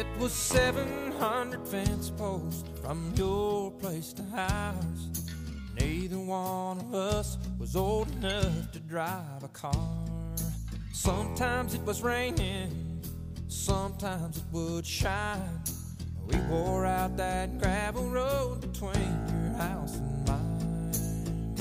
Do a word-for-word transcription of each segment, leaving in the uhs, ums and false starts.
It was seven hundred fence posts from your place to ours. Neither one of us was old enough to drive a car. Sometimes it was raining, sometimes it would shine. We wore out that gravel road between your house and mine.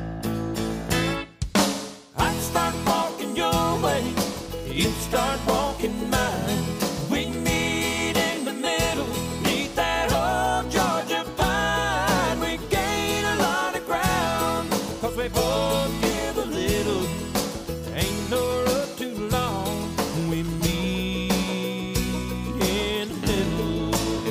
I'd start walking your way, you'd start walking mine. We meet in the middle, neath that old Georgia pine. We gain a lot of ground, cause we both give a little. Ain't no road too long, we meet in the middle.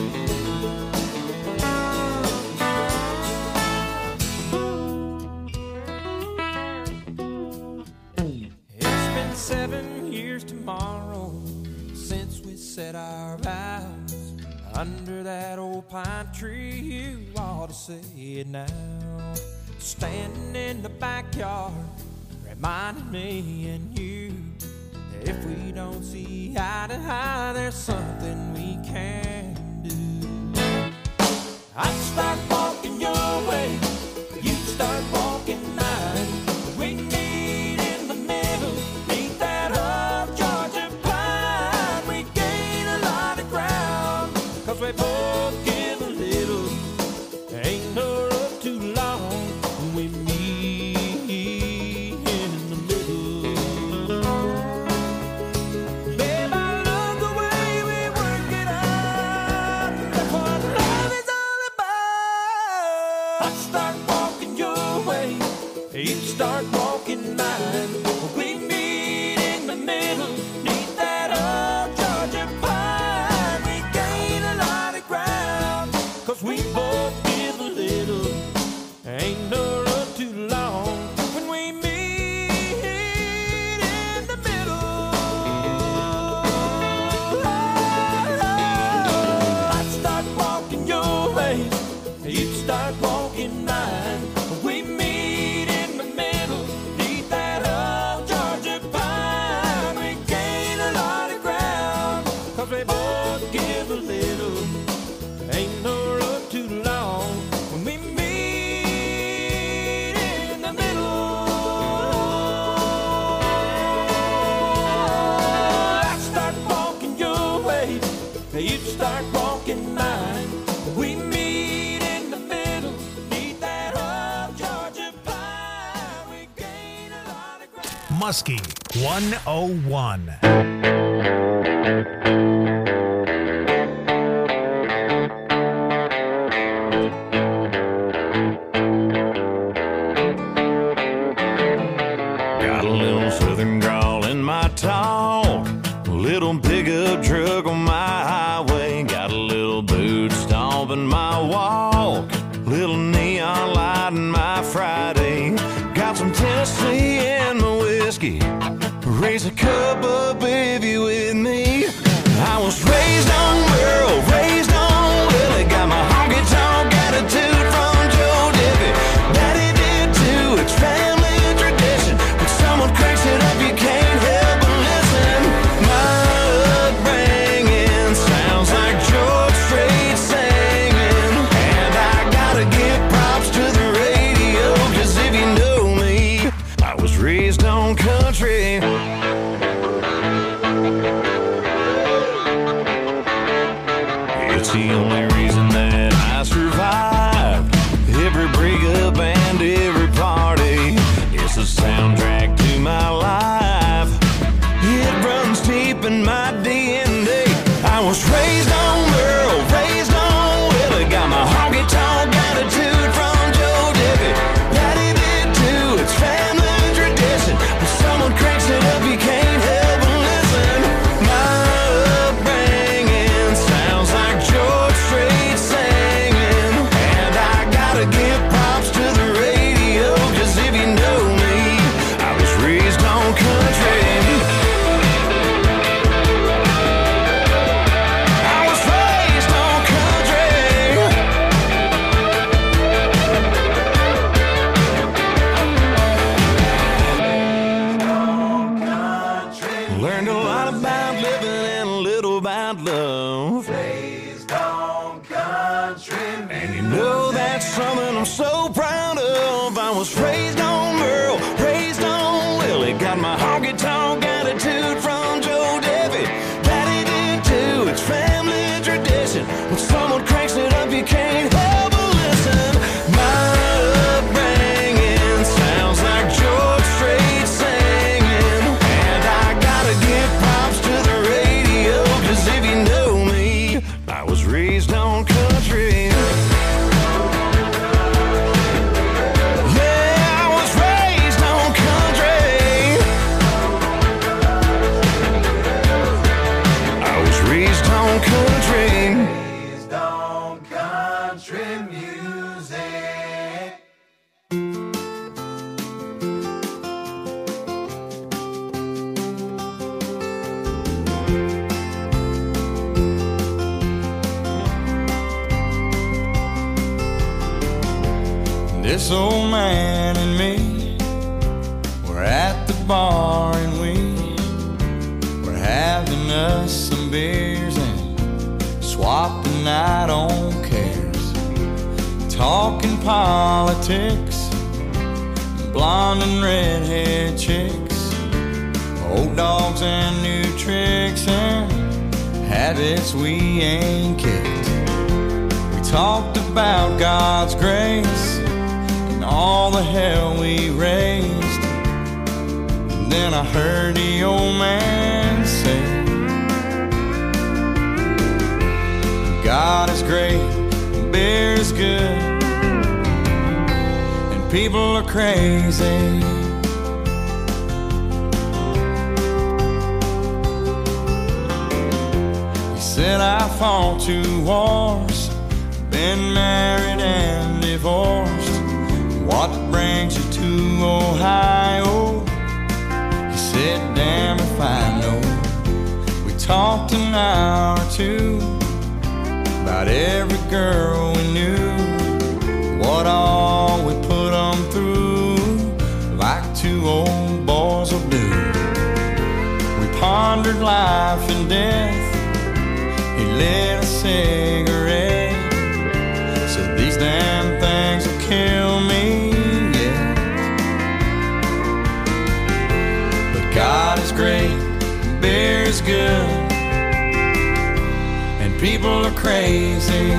It's been seven years tomorrow since we said our vows. Under that old pine tree, you ought to say it now. Standing in the backyard, reminding me and you that if we don't see eye to eye, there's something we can do. I'd start walking your way, you'd start walking mine. We meet in the middle, meet that old Georgia pine. We gain a lot of ground, cause we both give a little. Ain't no road too long, we meet in the middle. Babe, I love the way we work it out. That's what love is all about. I'd start walking your way, you'd start walking mine. We meet in the middle, neath that old Georgia pine. We gain a lot of ground, cause we both give a little. Ain't no road too long when we meet in the middle. I'd start walking your way, you'd start walking mine. We meet in the middle, neath that old Georgia pine. We gain a lot of ground, cause we both give a little. Ain't no road too long when we meet in the middle. I'd start walking your way, you'd start walking mine. We meet in the middle, neath that old Georgia pine. We gain a lot of ground. Muskie one oh one. Got a little southern drawl in my talk, a little pickup truck on my highway, got a little boot stomp in my walk, little neon light in my Friday, got some Tennessee in my whiskey, raise a cup up if you with me. I was raised on Merle, raised on Willie, got my honky-tonk attitude from Joe Diffie. Daddy did too, it's family tradition. When someone cranks it up, you can't help but listen. My upbringing sounds like George Strait singing, and I gotta give props to the radio, cause if you know me, I was raised on country. It's the only reason that I survived every breakup and every party. It's the soundtrack to my life. It runs deep in my D N A. I was raised on Merle, raised on Willie, got my honky-tonk attitude from Joe Diffie. Daddy did too, it's family tradition. When someone cranks it up, you can't help but listen. My upbringing sounds like George Strait singing, and I gotta give props to the radio, cause if you know me, I was raised on country. I was raised on country. Learned a lot about living and a little about love. I'm so proud of. I was raised on Merle, raised on Willie. Got my honky-tonk attitude from Joe Debbie. Daddy did too, it's family tradition. When someone cranks it up, you can't help but listen. My upbringing sounds like George Strait singing. And I gotta give props to the radio, 'cause if you know me, I was raised on country. Yeah, I was raised on country. I was raised on country. Raised on country music. This old man and me were at the bar and we were having us some beers and swapped the night on cares, talking politics, blonde and redhead chicks, old dogs and new tricks and habits we ain't kicked. We talked about God's grace, all the hell we raised. And then I heard the old man say, God is great, beer is good, and people are crazy. He said I fought two wars, been married and divorced. What brings you to Ohio? He said, damn if I know. We talked an hour or two about every girl we knew, what all we put them through, like two old boys will do. We pondered life and death. He lit a cigarette, said these damn things will kill me. God is great, beer is good, and people are crazy.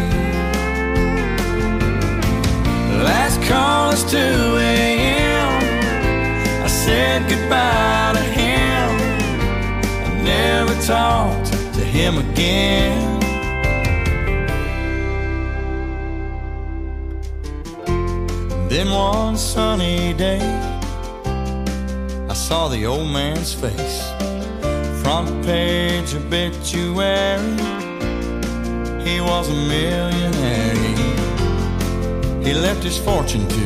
Last call is two a.m. I said goodbye to him. I never talked to him again. Then one sunny day I saw the old man's face, front page obituary. He was a millionaire. He left his fortune to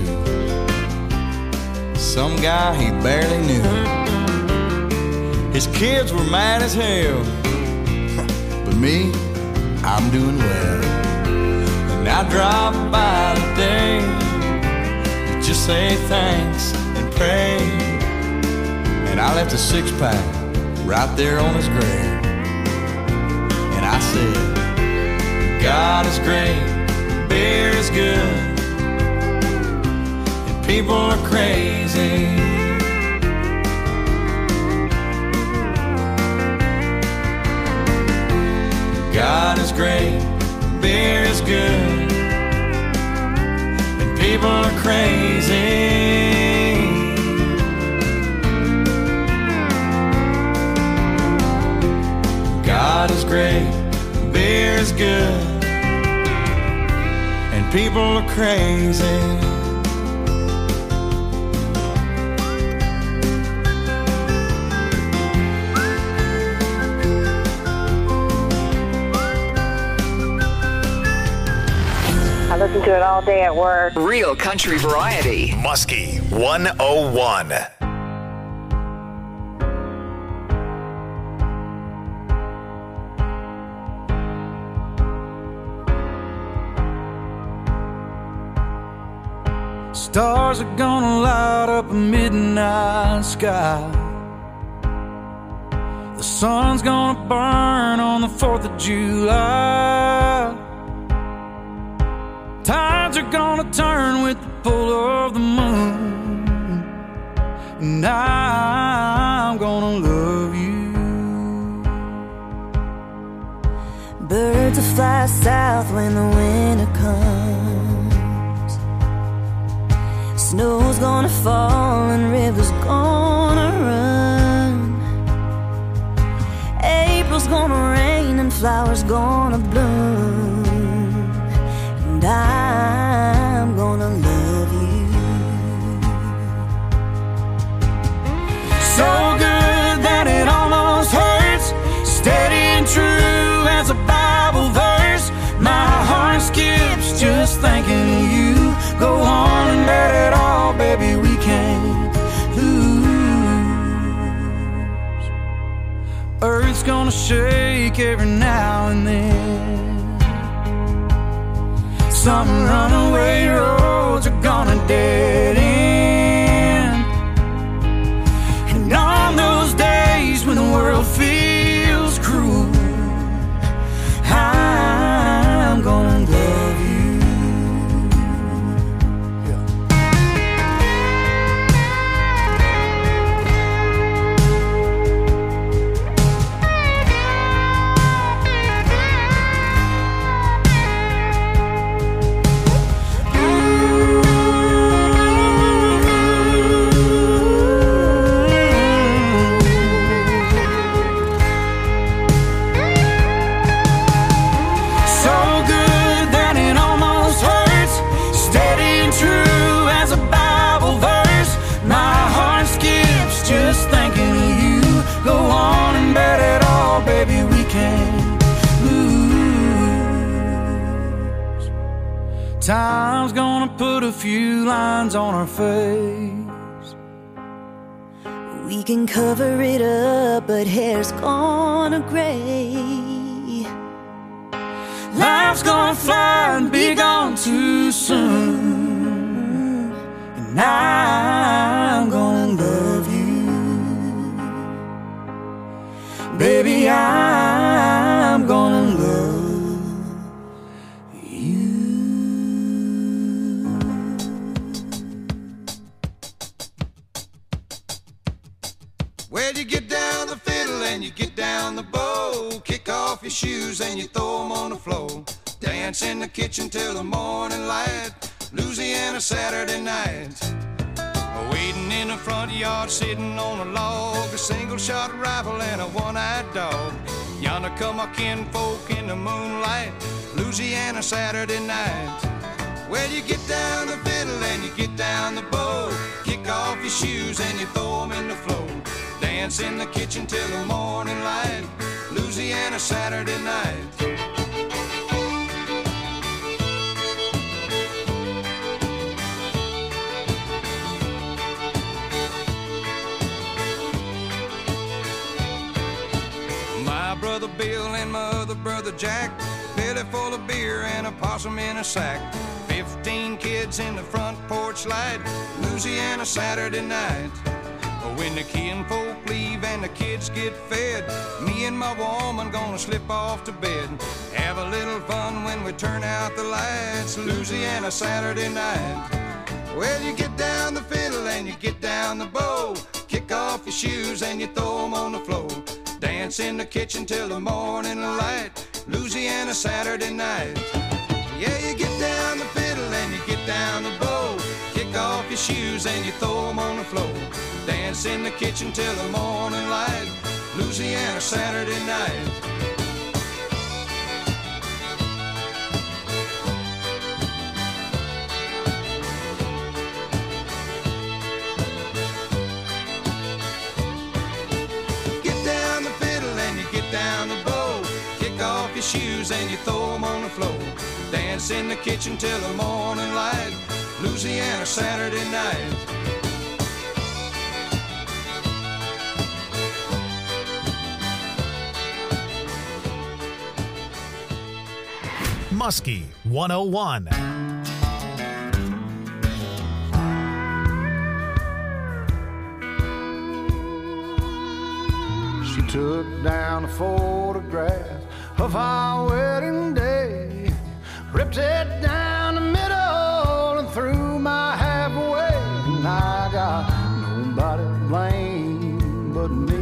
some guy he barely knew. His kids were mad as hell, but me, I'm doing well. And I drop by today to just say thanks and pray. And I left a six-pack right there on his grave. And I said, God is great, beer is good, and people are crazy. God is great, beer is good, and people are crazy. God is great, beer is good, and people are crazy. I listen to it all day at work. Real country variety. Muskie one oh one. Stars are gonna light up a midnight sky. The sun's gonna burn on the fourth of July. Tides are are gonna turn with the pull of the moon, and I'm gonna love you. Birds will fly south when the winter comes. Snow's gonna fall and rivers gonna run. April's gonna rain and flowers gonna bloom, and I'm gonna love you. So good that it almost hurts, steady and true as a Bible verse. My heart skips just thinking of you. Go on and let it all, baby, we can't lose. Earth's gonna shake every now and then. Some runaway roads are gonna dead end. And on those days when the world feels cruel, I'm gonna love you. Time's gonna put a few lines on our face. We can cover it up, but hair's gonna gray. Life's gonna fly and be gone too soon, and I'm gonna love you. Baby, I'm gonna love you. Well, you get down the fiddle and you get down the bow, kick off your shoes and you throw them on the floor. Dance in the kitchen till the morning light, Louisiana Saturday night. Waiting in the front yard, sitting on a log, a single-shot rifle and a one-eyed dog. Yonder come our kinfolk in the moonlight, Louisiana Saturday night. Well, you get down the fiddle and you get down the bow, kick off your shoes and you throw them in the floor. Dance in the kitchen till the morning light, Louisiana Saturday night. My brother Bill and my other brother Jack, belly full of beer and a possum in a sack. Fifteen kids in the front porch light, Louisiana Saturday night. When the kinfolk leave and the kids get fed, me and my woman gonna slip off to bed. Have a little fun when we turn out the lights, Louisiana Saturday night. Well, you get down the fiddle and you get down the bow, kick off your shoes and you throw them on the floor. Dance in the kitchen till the morning light, Louisiana Saturday night. Yeah, you get down the fiddle and you get down the bow, kick off your shoes and you throw them on the floor. Dance in the kitchen till the morning light, Louisiana Saturday night. Get down the fiddle and you get down the bow, kick off your shoes and you throw them on the floor. Dance in the kitchen till the morning light, Louisiana Saturday night. Muskie one oh one. She took down a photograph of our wedding day, ripped it down the middle, but me.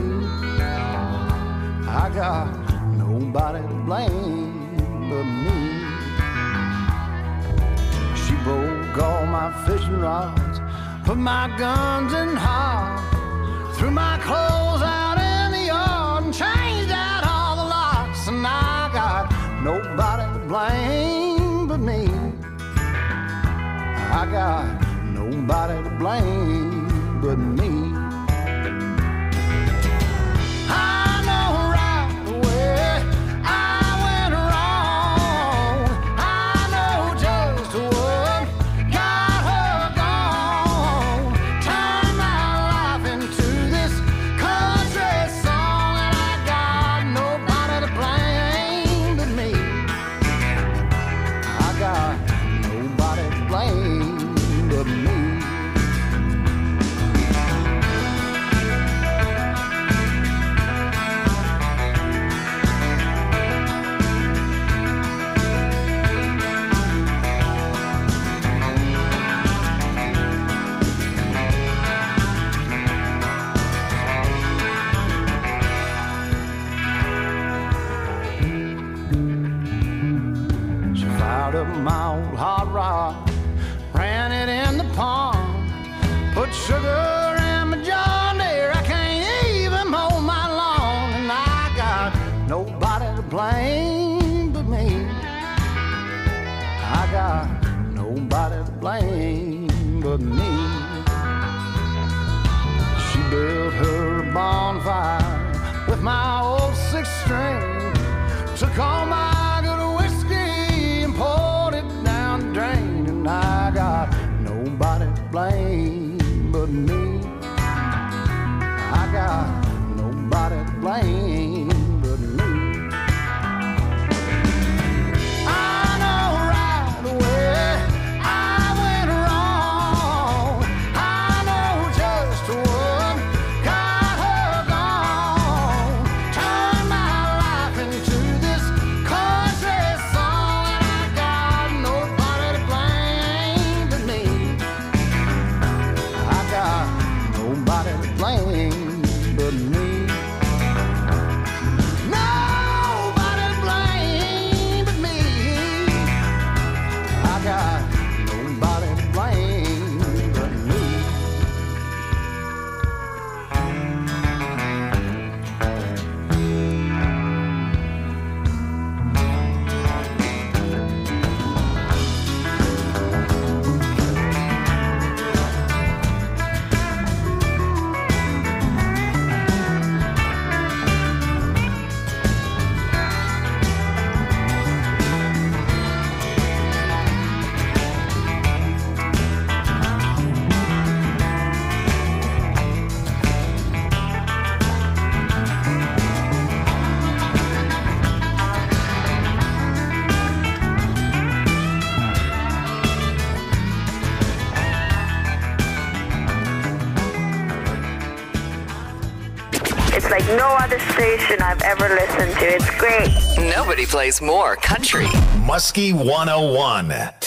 I got nobody to blame but me. She broke all my fishing rods, put my guns in hog, threw my clothes out in the yard and changed out all the locks. And I got nobody to blame but me. I got nobody to blame but me. My old hot rod, ran it in the pond, put sugar in my John Deere. I can't even mow my lawn, and I got nobody to blame but me. I got nobody to blame but me. She built her bonfire with my old six string, took all my drain, and I got nobody to blame but me. I got nobody to blame but me. I know right away I went wrong. I know just what got her gone. Turned my life into this country song, and I got nobody to blame but me. I got nobody to blame but me. Nobody to blame but me. I got nobody to blame but me. It's like no other station I've ever listened to. It's great. Nobody plays more country. Muskie one oh one.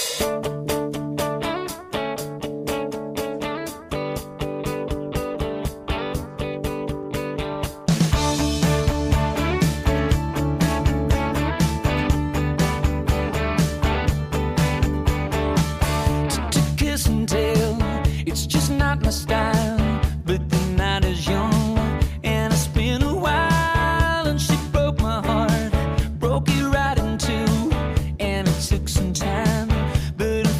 To kiss and tell, it's just not my style. But the night is young, and it's been a while, and she broke my heart, broke it right in two, and it took some time, but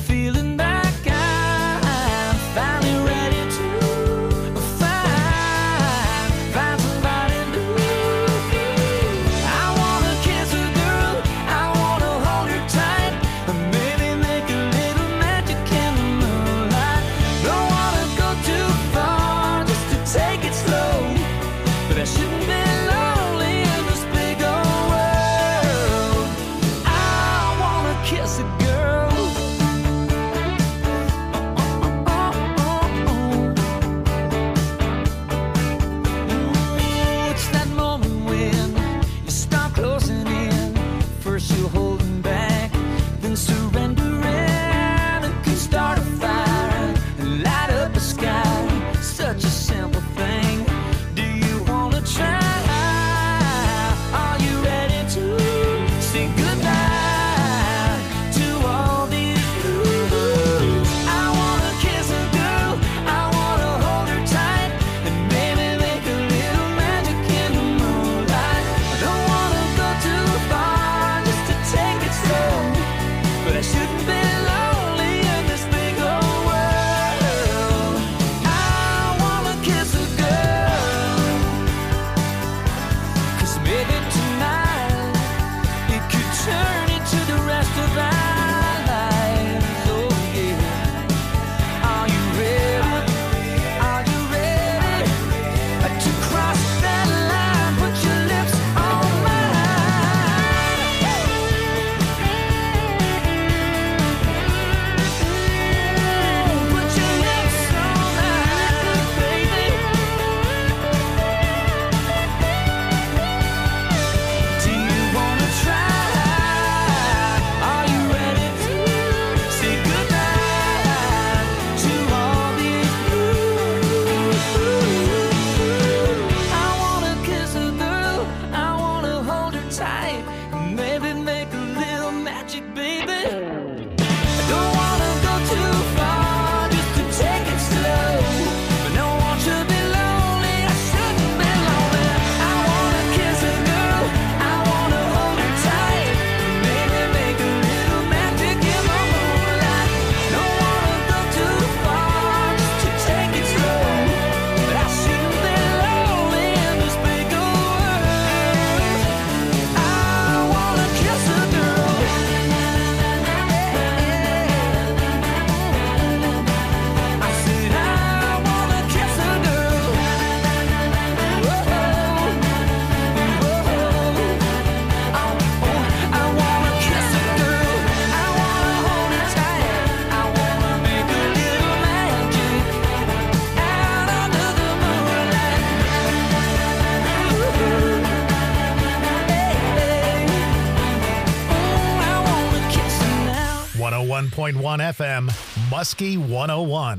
one point one F M, Muskie one oh one.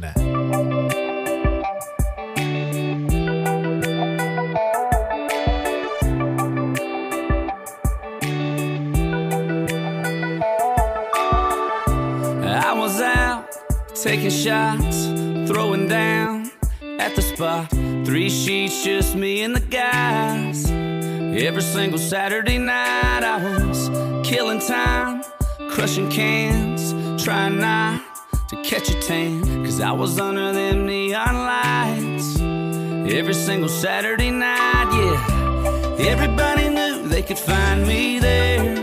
I was out taking shots, throwing down at the spot. Three sheets, just me and the guys. Every single Saturday night I was killing time, crushing cans, trying not to catch a tan, cause I was under them neon lights. Every single Saturday night, yeah. Everybody knew they could find me there.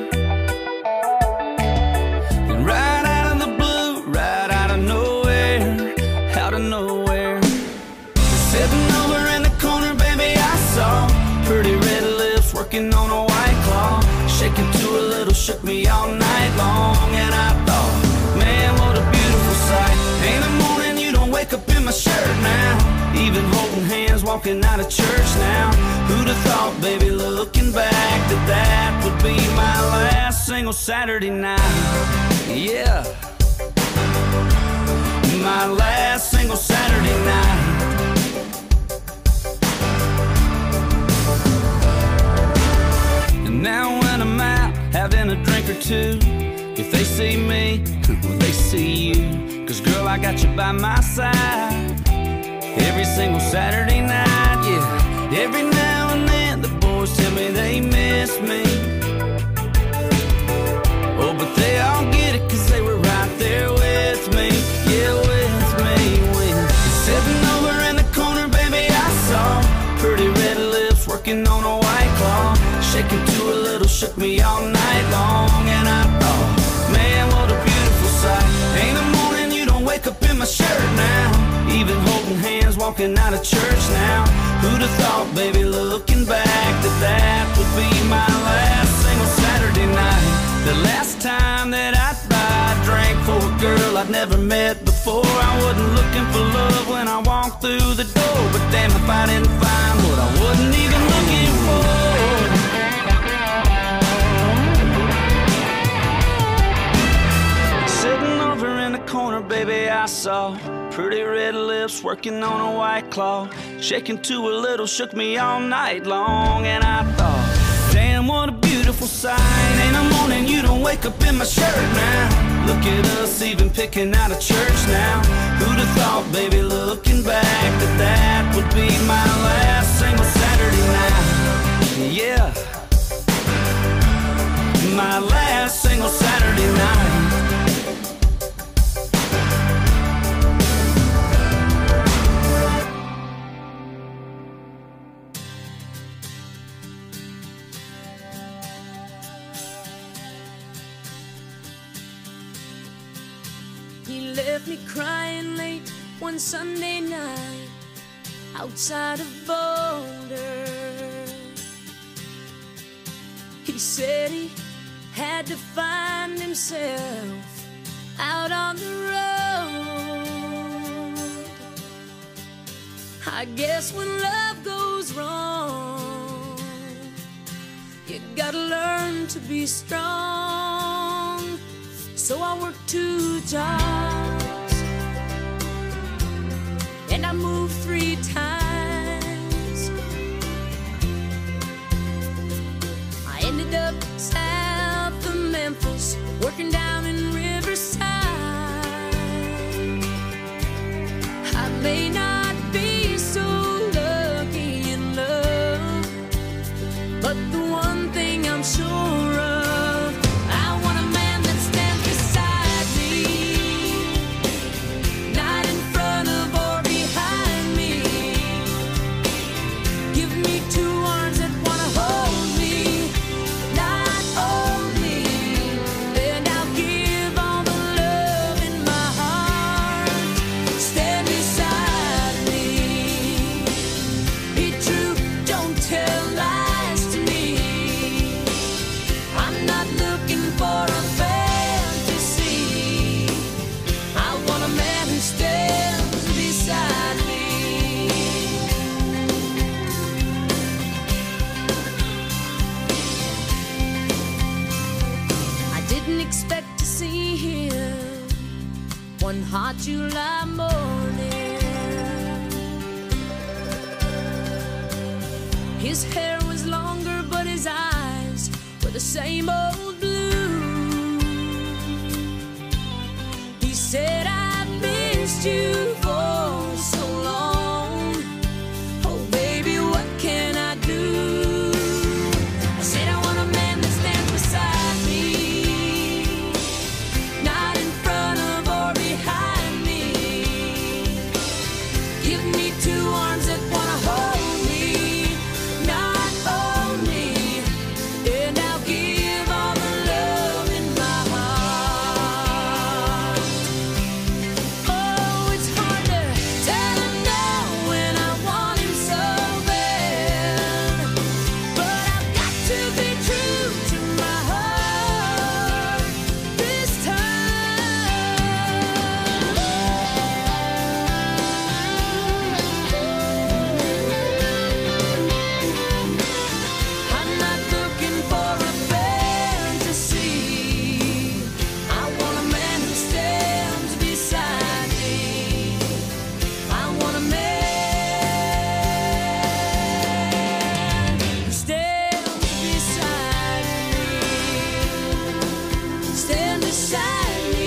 And right out of the blue, right out of nowhere, out of nowhere, sitting over in the corner, baby, I saw pretty red lips working on a white claw, shaking to a little, shook me all night long. And I thought, man, what a beautiful sight. Ain't a morning you don't wake up in my shirt now, even holding hands walking out of church now. Who'd have thought, baby, looking back, that that would be my last single Saturday night. Yeah, my last single Saturday night. And now when I'm out having a drink or two, if they see me, well, they see you. Cause girl, I got you by my side every single Saturday night, yeah. Every now and then the boys tell me they miss me. Oh, but they all get it cause they were right there with me. Yeah, with me. When sitting over in the corner, baby, I saw pretty red lips working on a white claw, shaking to a little, shook me all night long. And I thought, man, what a beautiful sight. Ain't a morning you don't wake up in my shirt now, even holding hands walking out of church now. Who'd have thought, baby, looking back, that that would be my last single Saturday night. The last time that I'd buy a drink for a girl I'd never met before. I wasn't looking for love when I walked through the door, but damn if I didn't find what I wasn't even looking for. Sitting over in the corner, baby, I saw pretty red lips working on a white claw, shaking to a little, shook me all night long. And I thought, damn, what a beautiful sight. Ain't a morning you don't wake up in my shirt now. Look at us even picking out of church now. Who'd have thought, baby, looking back, that that would be my last single Saturday night. Yeah, my last single Saturday night. He left me crying late one Sunday night outside of Boulder. He said he had to find himself out on the road. I guess when love goes wrong, you gotta learn to be strong. So I worked two jobs and I moved three times. I ended up south of Memphis, working down in Riverside. I may not be so lucky in love, but the one thing I'm sure of, I want a man that stands beside me, not in front of or behind me. Give me two arms that wanna hold me, not only, and I'll give all the love in my heart. Stand beside me, be true, don't tell lies to me. hot July morning. His hair was longer, but his eyes were the same old blue. He said, I missed you for so long. Oh, baby, what can I do? I said, I want a man that stands beside me, not in front of or behind me. Give me two arms that want to hold me, not own me, and I'll give all the love in my heart. Oh, it's hard to tell him no when I want him so bad, but I've got to be true to my heart this time. I'm not looking for a fantasy. I want a man who stands beside me. I want a man who stands beside me. Stand beside me.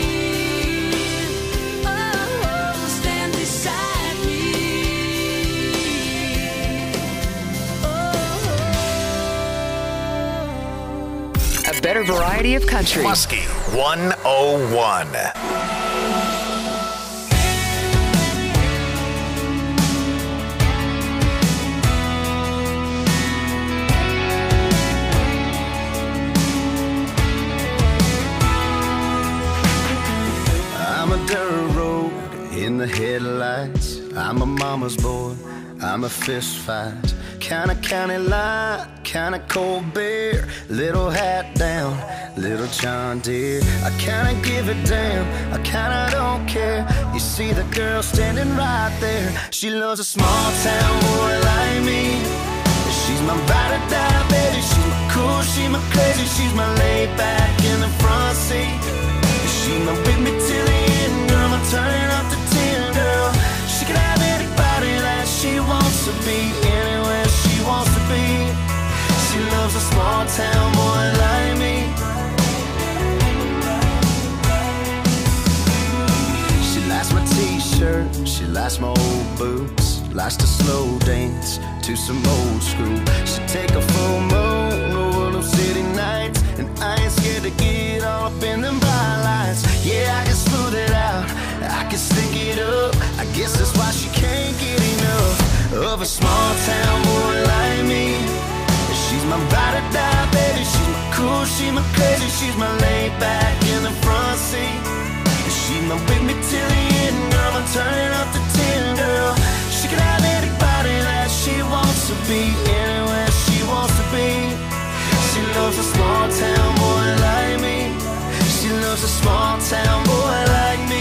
Oh, stand beside me. A better variety of country. Muskie one oh one. I'm a dirt road in the headlights. I'm a mama's boy. I'm a fist fight. Kinda county line, kinda cold beer. Little hat down, little John Deere. I kinda give a damn, I kinda don't care. You see the girl standing right there. She loves a small town boy like me. She's my ride or die, baby. She's my cool, she's my crazy. She's my laid back in the front seat. She's my with me till the end, girl. I'm turning up the ten, girl. She can have anybody that she wants to be, anywhere she wants to be. She loves a small town boy like me. She likes my t-shirt, she likes my old boots, likes to slow dance to some old school. She take a full moon over those city nights, and I ain't scared to get all up in them bright lights. Yeah, I can smooth it out, I can stick it up. I guess that's why she can't get enough of a small town boy like me. She's my ride or die, baby. She's my cool, she's my crazy. She's my laid back in the front seat. She's my with me till the end, girl. I'm turning up the ten, girl. She can have anybody that she wants to be, anywhere she wants to be. She loves a small town boy like me. She loves a small town boy like me.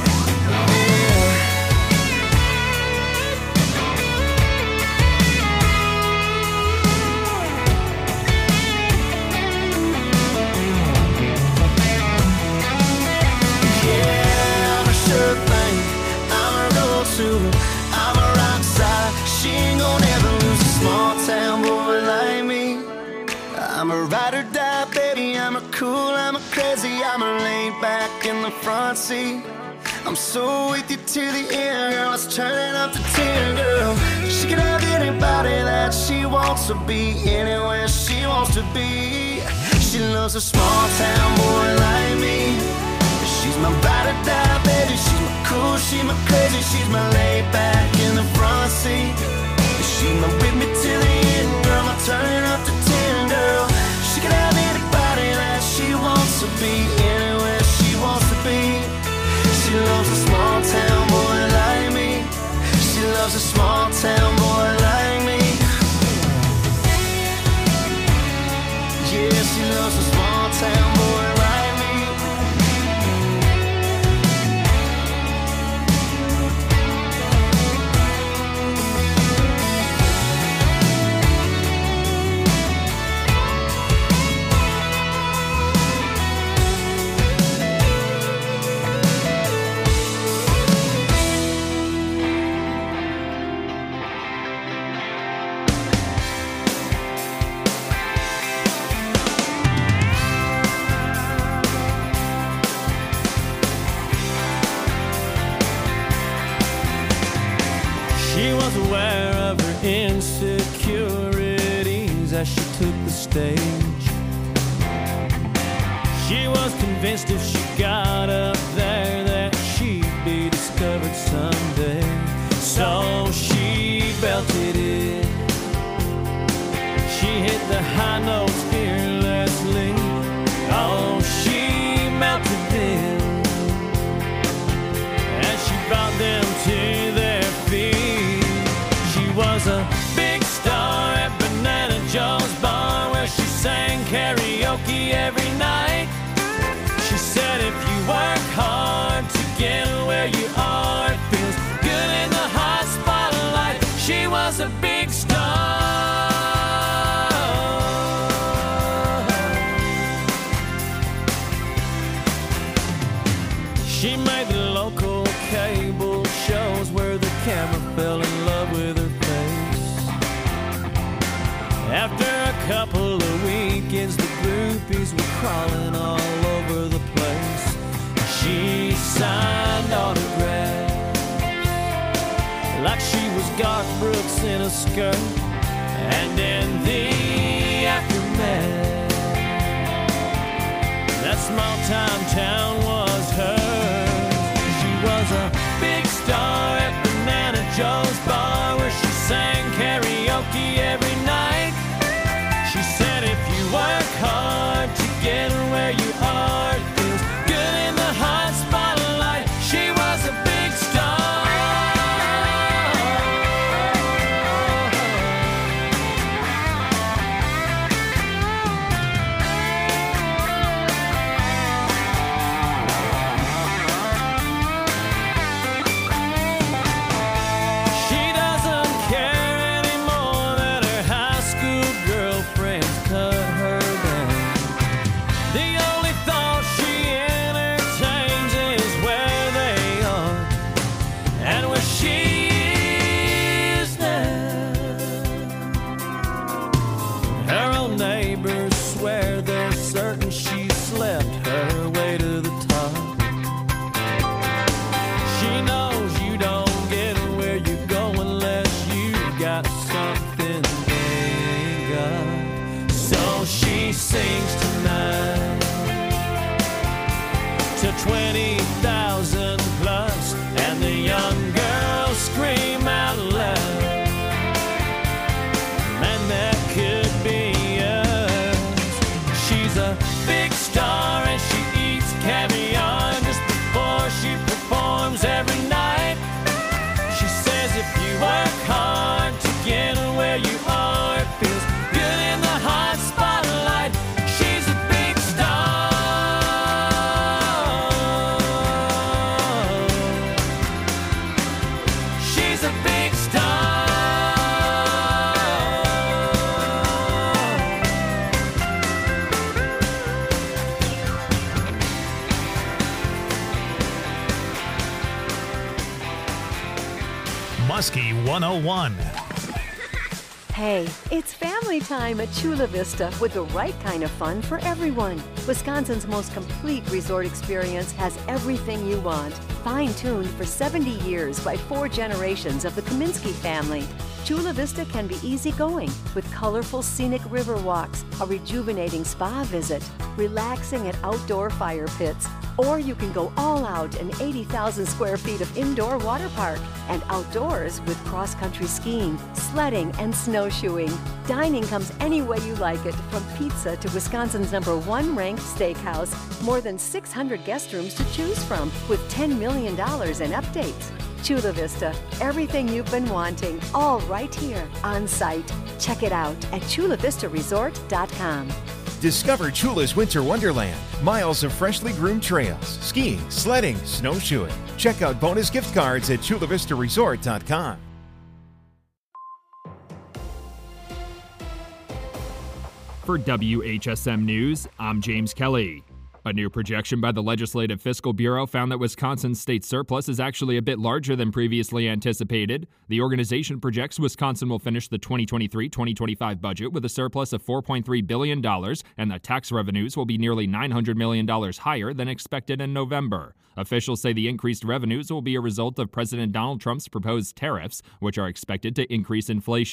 I'm a rock star. She ain't gonna ever lose a small town boy like me. I'm a ride or die, baby. I'm a cool, I'm a crazy. I'm a laid back in the front seat. I'm so with you to the end, girl. Let's turn it up to ten, girl. She can have anybody that she wants to be, anywhere she wants to be. She loves a small town boy like me. She's my ride or die, baby. She's my cool, she's my crazy. She's my laid back in the front seat. She's my with me till the end, girl. I'm turning up to ten, girl. She can have anybody that she wants to be, anywhere she wants to be. She loves a small town boy like me. She loves a small town boy like me. Yeah, she loves a small town boy like me. as she took the stage. She was convinced if she got up there that she'd be discovered someday. So she belted it. She hit the high notes fearlessly. Oh, she melted them as she brought them to their feet. She was a big star at Banana Joe's bar where she sang karaoke every night. She said if you work hard to get where you are, it feels good in the hot spotlight. She was a big star. She made the local cable shows where the camera fell in love with her face. After a couple of weekends, the groupies were crawling all over the place. She signed autographs like she was Garth Brooks in a skirt. And in the aftermath, that small-time town was hers. She was a big star at Banana Joe's bar where she sang karaoke every night. She said if you work hard to get where you are, it feels good in the hot spotlight. She was a big star. Sings tonight to twenty thousand plus, and the young girls scream out loud, man, that could be us. She's a big star and she eats caviar just before she performs every night. She says if you work hard to get where you are, it feels good in the hot spotlight. She's a big star. She's a big star. Muskie one oh one. Hey, it's family time at Chula Vista with the right kind of fun for everyone. Wisconsin's most complete resort experience has everything you want. Fine-tuned for seventy years by four generations of the Kaminsky family. Chula Vista can be easygoing with colorful scenic river walks, a rejuvenating spa visit, relaxing at outdoor fire pits, or you can go all out in eighty thousand square feet of indoor water park and outdoors with cross-country skiing, sledding, and snowshoeing. Dining comes any way you like it, from pizza to Wisconsin's number one ranked steakhouse. More than six hundred guest rooms to choose from with ten million dollars in updates. Chula Vista, everything you've been wanting, all right here on site. Check it out at chula vista resort dot com. Discover Chula's Winter Wonderland. Miles of freshly groomed trails, skiing, sledding, snowshoeing. Check out bonus gift cards at chula vista resort dot com. For W H S M News, I'm James Kelly. A new projection by the Legislative Fiscal Bureau found that Wisconsin's state surplus is actually a bit larger than previously anticipated. The organization projects Wisconsin will finish the twenty twenty-three twenty twenty-five budget with a surplus of four point three billion dollars, and that tax revenues will be nearly nine hundred million dollars higher than expected in November. Officials say the increased revenues will be a result of President Donald Trump's proposed tariffs, which are expected to increase inflation.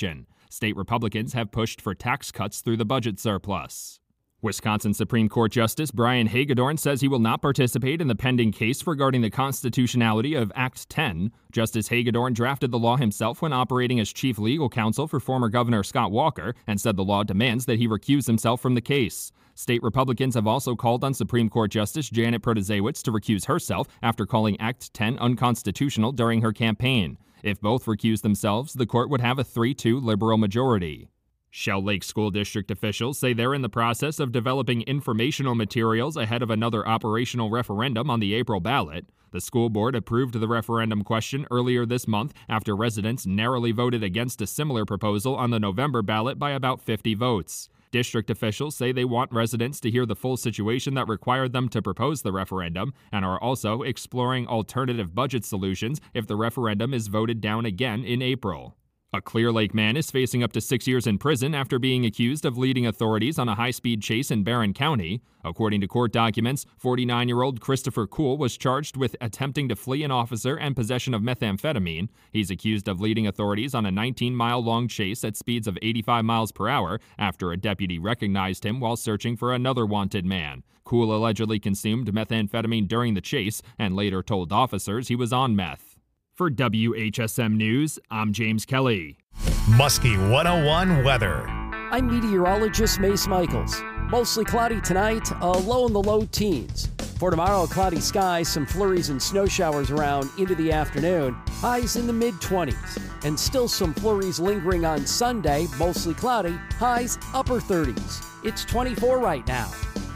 State Republicans have pushed for tax cuts through the budget surplus. Wisconsin Supreme Court Justice Brian Hagedorn says he will not participate in the pending case regarding the constitutionality of Act ten. Justice Hagedorn drafted the law himself when operating as chief legal counsel for former Governor Scott Walker and said the law demands that he recuse himself from the case. State Republicans have also called on Supreme Court Justice Janet Protasiewicz to recuse herself after calling Act ten unconstitutional during her campaign. If both recuse themselves, the court would have a three two liberal majority. Shell Lake School District officials say they're in the process of developing informational materials ahead of another operational referendum on the April ballot. The school board approved the referendum question earlier this month after residents narrowly voted against a similar proposal on the November ballot by about fifty votes. District officials say they want residents to hear the full situation that required them to propose the referendum and are also exploring alternative budget solutions if the referendum is voted down again in April. A Clear Lake man is facing up to six years in prison after being accused of leading authorities on a high-speed chase in Barron County. According to court documents, forty-nine-year-old Christopher Kuhl was charged with attempting to flee an officer and possession of methamphetamine. He's accused of leading authorities on a nineteen-mile-long chase at speeds of eighty-five miles per hour after a deputy recognized him while searching for another wanted man. Kuhl allegedly consumed methamphetamine during the chase and later told officers he was on meth. For W H S M News, I'm James Kelly. Muskie one oh one weather. I'm meteorologist Mace Michaels. Mostly cloudy tonight, a low in the low teens. For tomorrow, cloudy skies, some flurries and snow showers around into the afternoon, highs in the mid-twenties. And still some flurries lingering on Sunday, mostly cloudy, highs upper thirties. It's twenty-four right now.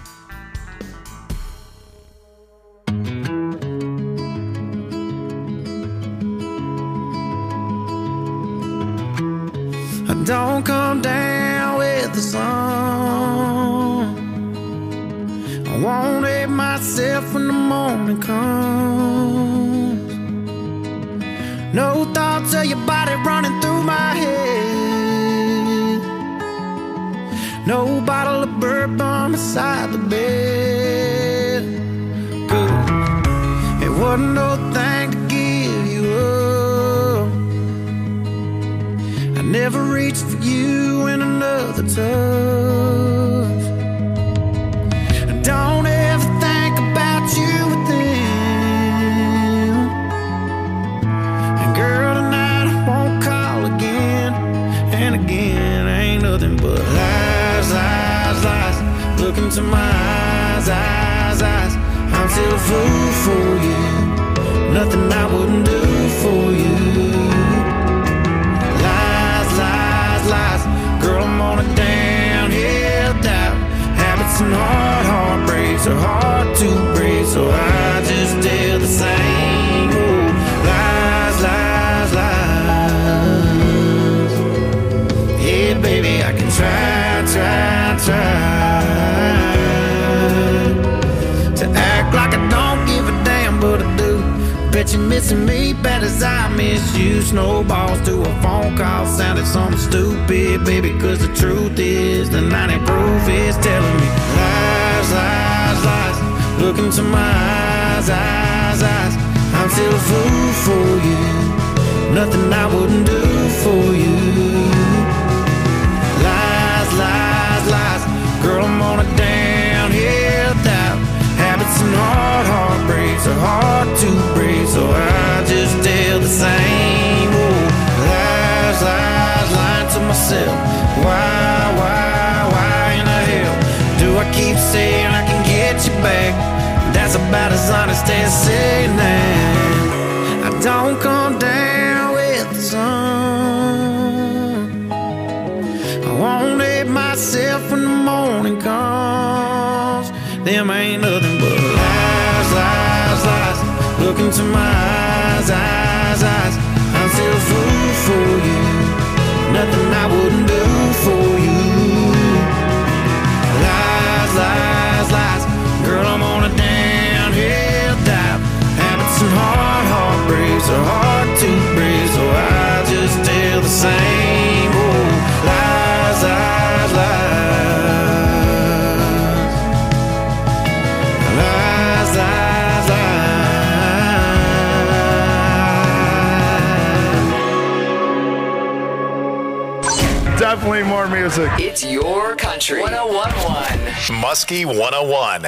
Don't come down with the sun. I won't hate myself when the morning comes. No thoughts of your body running through my head. No bottle of bourbon beside the bed. Good. It wasn't no thing to give you up. Never reached for you in another touch. Don't ever think about you with them. And girl, tonight I won't call again. And again, ain't nothing but lies, lies, lies. Look into my eyes, eyes, eyes. I'm still a fool for you. Nothing I wouldn't do for you. Lies. Girl, I'm on a downhill dive. Habits and hard heartbreaks are hard to break, so I just tell the same old lies, lies, lies. Yeah, baby, I can try, try, try to act like I don't give a damn, but I do. Bet you're missing me bad as I miss you. Snowballs to a phone call sounded something stupid, baby, cause the truth is the ninety proof is telling me lies, lies, lies. Look into my eyes, eyes, eyes. I'm still a fool for you. Nothing I wouldn't do for you. Lies, lies, lies. Girl, I'm on a downhill dive. Habits and hard heartbreaks are hard to break, so I just tell the same old lies, lies, lying to myself. Why, why, why in the hell do I keep saying I can get you back? That's about as honest as saying that I don't come down with the sun. I won't hate myself when the morning comes. Them ain't nothing but lies, lies, lies. Look into my eyes, eyes, eyes. I'm still a fool for you. Nothing I wouldn't do for you. Lies, lies, lies. Girl, I'm on a downhill dive. Habits and hard heartbreaks are hard to break, so I just tell the same old lies, lies, lies. Lies, lies, lies. Definitely more music. It's your country. one oh one point one. Muskie one oh one.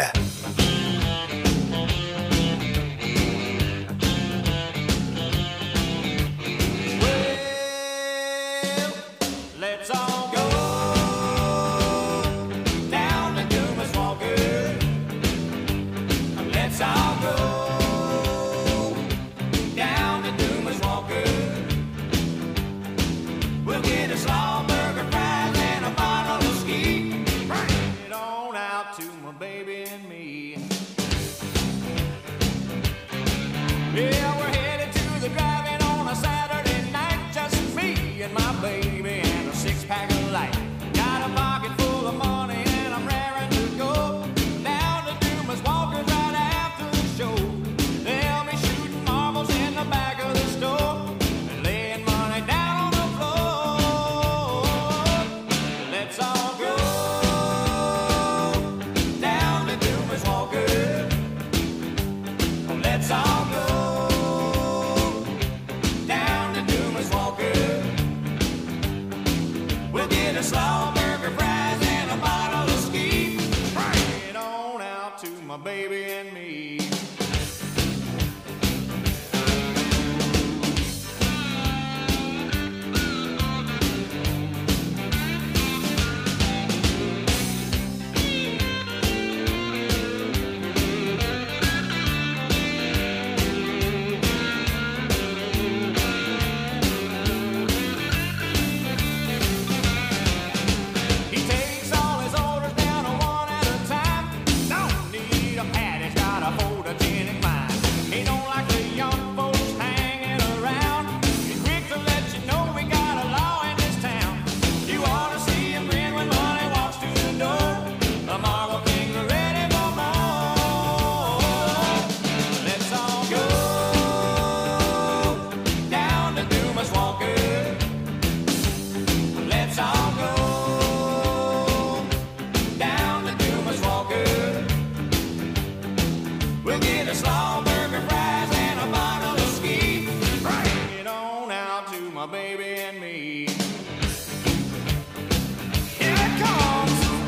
Let's all go down to Dumas Walker. Let's all go down to Dumas Walker. We'll get a slaw burger, fries, and a bottle of ski. Bring it on out to my baby and me. Yeah, we're headed to the drive-in on a Saturday night. Just me and my baby and a six-pack of light. Got a pocket full of money and I'm raring to go down to Dumas Walker right after the show. They'll be shooting marbles in the back of the store and laying money down on the floor. Let's all go down to Dumas Walker. Let's all go down to Dumas Walker. We'll get a slaw burger, fries, and a bottle of ski. Bring it on out to my baby and me. He takes all his orders down one at a time. Don't need a pad, he's got a photogenic mind. He don't like the young folks hanging around. He's quick to let you know we got a law in this town. You ought to see him grin when money walks through the door. The Marble Kings are ready for more. Let's all go down to Dumas Walker. Let's all go down to Dumas Walker. We'll get a slaw burger, fries, and a bottle of ski. Bring it on out to my baby and me. Here it comes.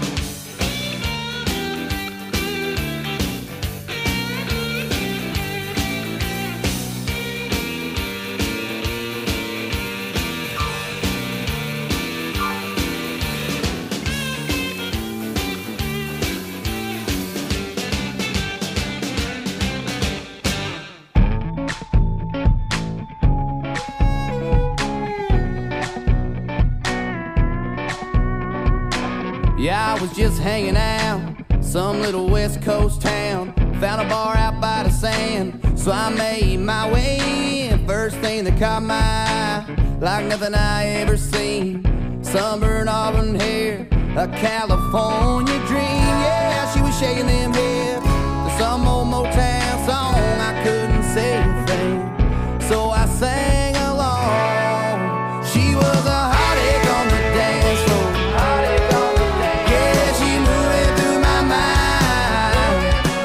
Yeah, I was just hanging out, some little West Coast town. Found a bar out by the sand, so I made my way in. First thing that caught my eye, like nothing I ever seen. Sunburned auburn hair, a California dream. Yeah, she was shaking them hips to some old Motown song. I couldn't say a thing, so I sang along. She was a hot egg on the dance floor. Yeah, she moving through my mind.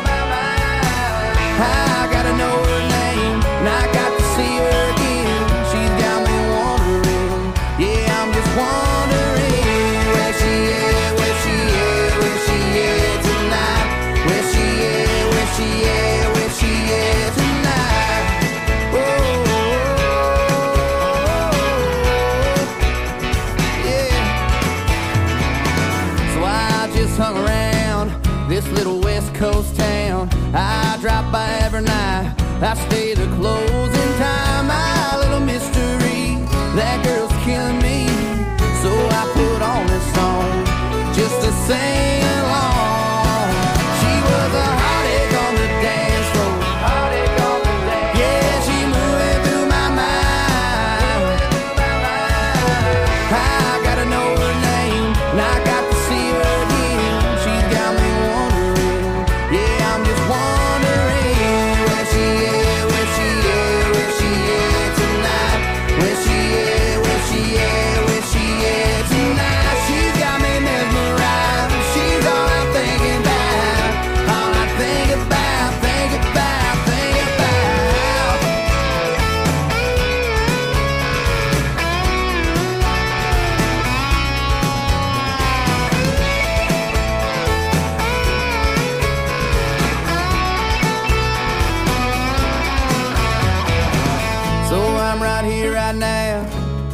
I gotta know her name, and I got to see her again. She's got me wondering, yeah, I'm just wondering where she is, where she is, where she is tonight. Where she is, where she is, where she is tonight. Oh, yeah. So I just hung around this little West Coast town. I drop by every night, I stay to closing time. My little mystery, that girl's killing me. So I put on this song just to sing along. She was a hot egg on the dance floor. Yeah, she moving through my mind. I gotta know her name, and I got to see her again. She's got me wondering, yeah, I'm just wondering where she is, where she is, where she is tonight. Where she is, where she is,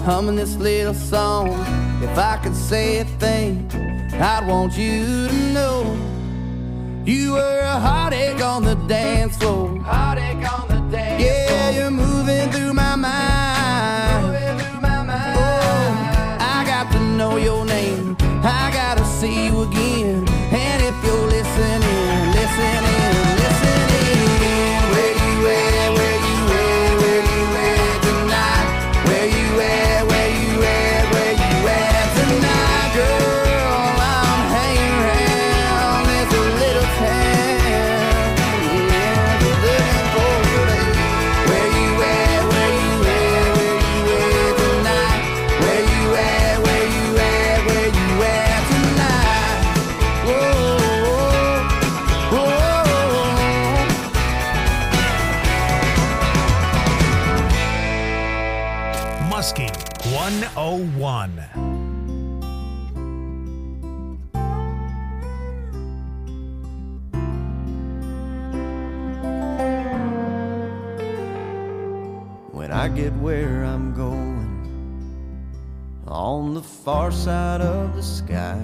humming this little song. If I could say a thing, I'd want you to know you were a heartache on the dance floor. Heartache on the dance floor. Yeah, you're moving through my mind. Moving through my mind. Oh, I got to know your name. I gotta see you again. And if you're listening, listening, listening, where you at, where you at, where you at tonight? Where you at, where you at, where you at tonight, girl? I'm hanging around this little town, yeah, just looking for you. Where you at, where you at, where you at tonight? Where you at, where you at, where you at tonight? Whoa, whoa, whoa. Muskie one oh one. When I get where I'm going, on the far side of the sky,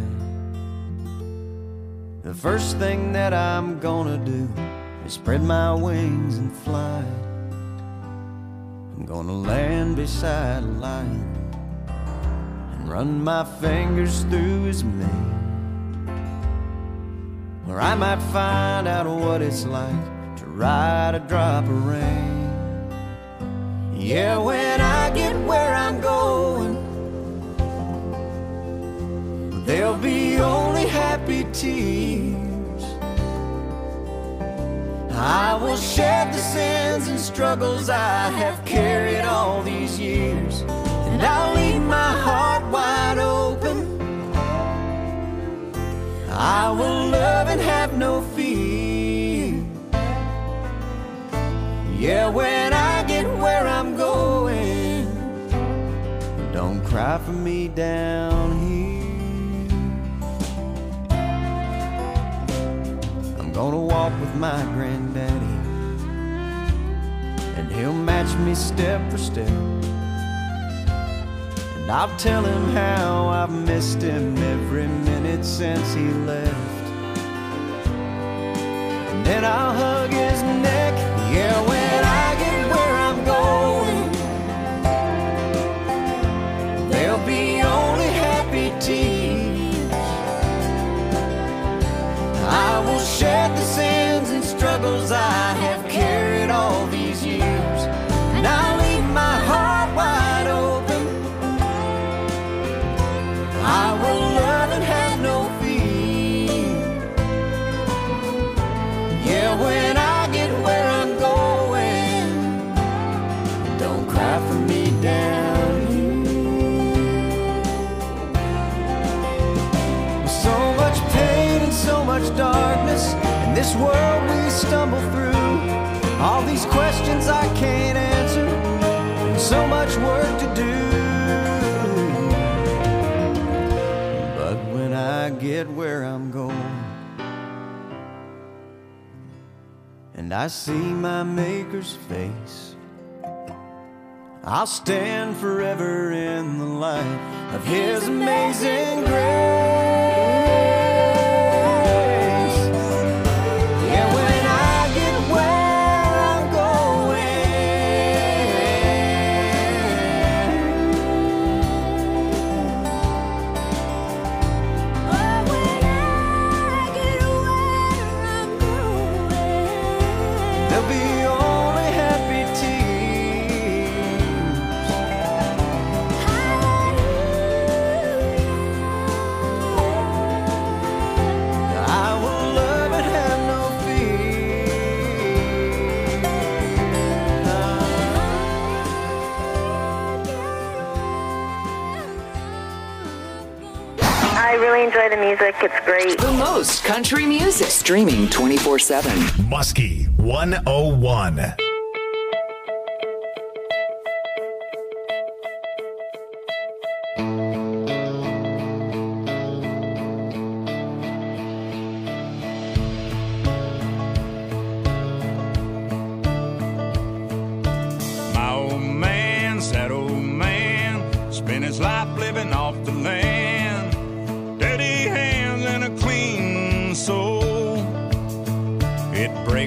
the first thing that I'm gonna do is spread my wings and fly. I'm gonna land beside a lion and run my fingers through his mane, where I might find out what it's like to ride a drop of rain. Yeah, when I get where I'm going, there'll be only happy tears. I will shed the sins and struggles I have carried all these years, and I'll leave my heart wide open. I will love and have no fear. Yeah, when I get where I'm going, don't cry for me down here. I'm gonna walk with my granddaddy, and he'll match me step for step, and I'll tell him how I've missed him every minute since he left. And then I'll hug his neck. Yeah, when I get where I'm going, there'll be only happy tears. I will shed the sins and struggles I have carried all these years, and I'll leave my heart wide open. I will love and have no fear. Yeah, when I get where I'm going, don't cry for me down here. With so much pain and so much darkness in this world we stumble through, all these questions I can't answer, and so much work to do. But when I get where I'm going, and I see my Maker's face, I'll stand forever in the light of His amazing grace. Yeah, when I get where I'm going, there'll be only happy tears. I will love and have no I really enjoy the music. It's great. The most country music. Streaming twenty-four seven. Muskie one oh one. My old man's that old man,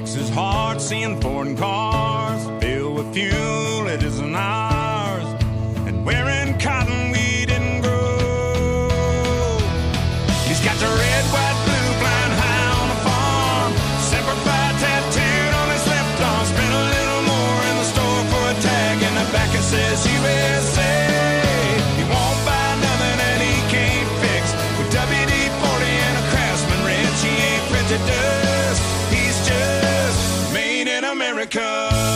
breaks his heart seeing foreign cars filled with fuel it isn't ours, and wearing cotton we didn't grow. He's got the red, white, blue flying high on the farm, Semper Fi tattooed on his left arm. Spent a little more in the store for a tag, and the back it says U S A. He won't buy nothing that he can't fix. With W D forty and a Craftsman wrench, he ain't prejudiced. He's just made in America.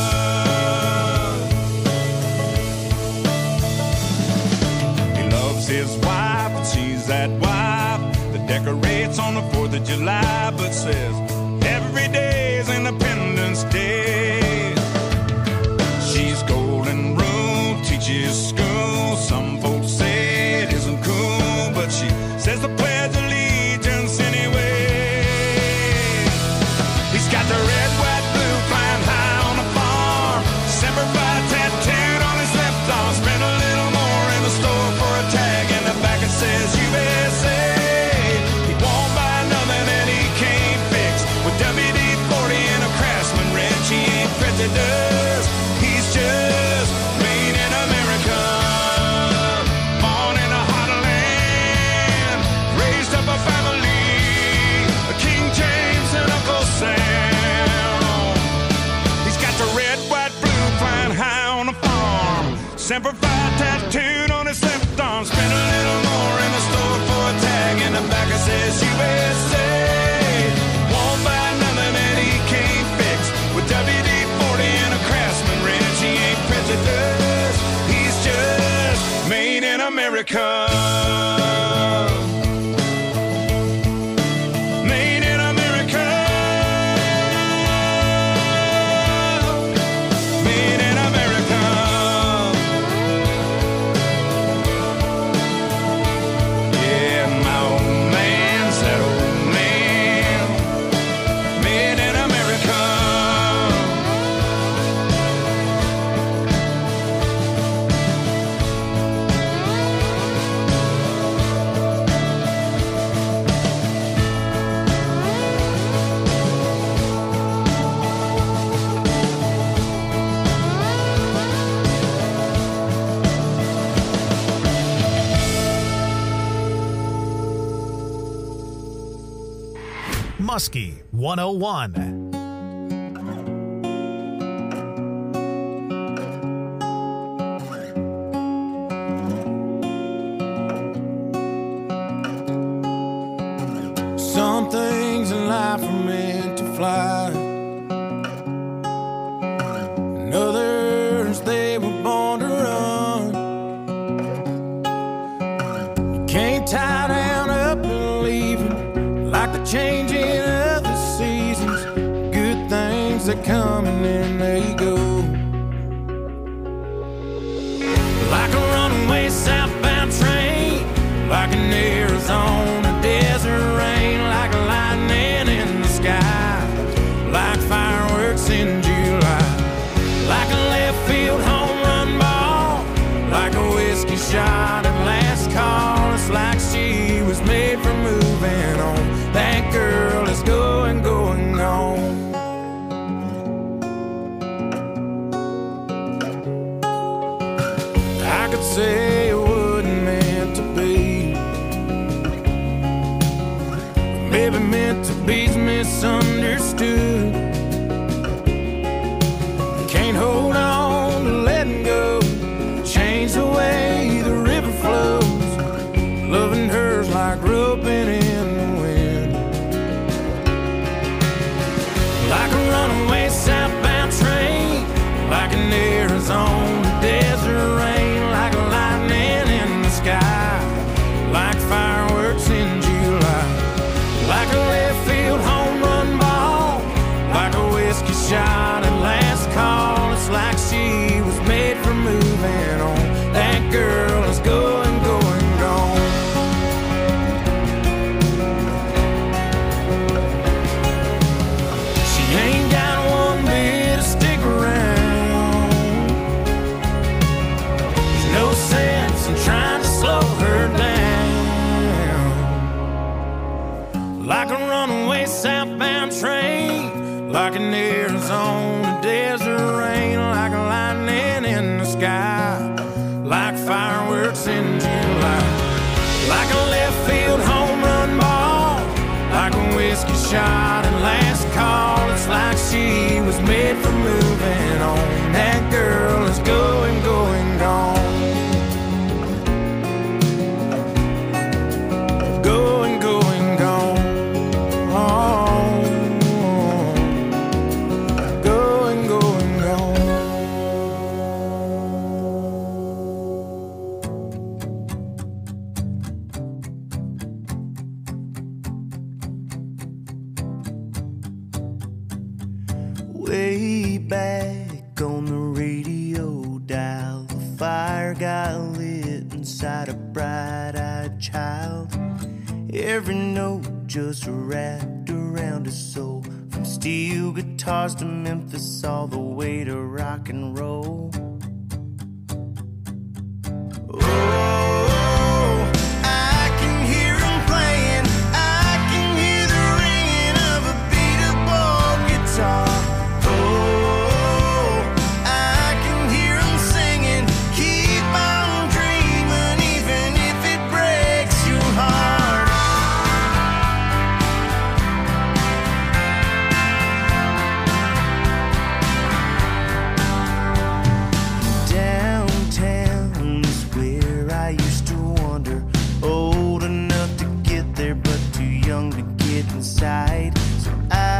He loves his wife, and she's that wife that decorates on the fourth of July, but says every day is Independence Day. She's golden rule, teaches school. Some folks say it isn't cool, but she says the Pledge of Allegiance anyway. He's got the red, white, blue flying high on the farm, Semper Fi tattooed on his left arm. Spent a little more in the store for a tag, and the back it says U S A. He won't buy nothing that he can't fix. With W D forty and a Craftsman wrench, he ain't prejudiced. He's just made in America. Born in a heartland, raised up a family, a King James and Uncle Sam. He's got the red, white, blue flying high on the farm, Semper Fi tattooed on his left arm. Spent a little more in the store for a tag, and the back it says U S A. Won't buy nothing that he can't fix. With W D forty and a Craftsman wrench, he ain't prejudiced. He's just made in America. Made in America. Made in America. Yeah, my old man's that old man. Made in America. Muskie one oh one. Some things in life are meant to fly, and others they were born to run. You can't tie down up and leave it, like the changing of the seasons. Good things that come and then they go. Like a runaway southbound train, like an Arizona desert rain, like lightning in the sky, like fireworks in July, like a left field home run ball, like a whiskey shot at last call. It's like she was made for moving on. That girl is going, going on. I could say it wasn't meant to be, but maybe meant to be's misunderstood. Can't hold on to letting go, change the way the river flows. Loving her's like roping in the wind, like a runaway southbound train, like an Arizona desert rain, like lightning in the sky, like fireworks in July, like a left field home run ball, like a whiskey shot at last call. It's like she was made for moving on. That girl is going, going, gone. She ain't got one bit to stick around. There's no sense in trying to slow her down. Like a runaway southbound train, like an Arizona desert rain, like lightning in the sky, like fireworks in July, like a left field home run ball, like a whiskey shot and last call. It's like she was made for moving on. That girl is going, going, gone. Going, going, gone. Going, going, gone. Way back on the radio dial, the fire got lit inside a bright-eyed child. Every note just wrapped around his soul, from steel guitars to Memphis, all the way to rock and roll. Oh, I can hear him playing, I can hear the ringing of a beat-up guitar. Oh, I can hear him singing, keep on dreaming, even if it breaks your heart. Downtown is where I used to wander, old enough to get there but too young to get inside. So I